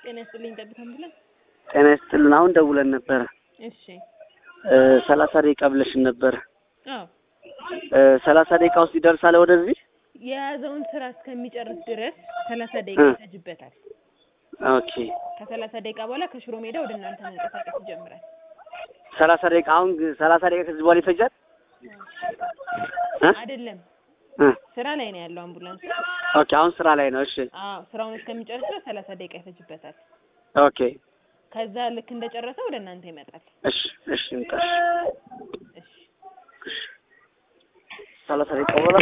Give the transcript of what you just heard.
ጤና ይስጥልኝ ጠብታም ብለን ጤና ይስጥልን አሁን ደውለን ነበር እሺ 30 ደቂቃ ብለሽን ነበር አዎ 30 ደቂቃ ውስጥ ይደርሳል ወደዚህ የያዘውን ስራ እስከሚጨርስ ድረስ 30 ደቂቃ ይፈጅበታል ኦኬ ከ30 ደቂቃ በኋላ ከሽሮ ሜዳ ወደ እናንተ መንቀሳቀስ ይጀምራል 30 ደቂቃ አሁን 30 ደቂቃ ከዚህ በኋላ ይፈጃል አይደለም ስራ ላይ ነው ያለው አምቡላንስ ኦኬ አሁን ስራ ላይ ነው እሺ አዎ ስራውን እስከሚጨርስ 30 ደቂቃ ይፈጅበታል ኦኬ ከዛ ልክ እንደጨረሰ ወደ እናንተ ይመጣል እሺ እሺ እንጣሽ እሺ 30 ደቂቃ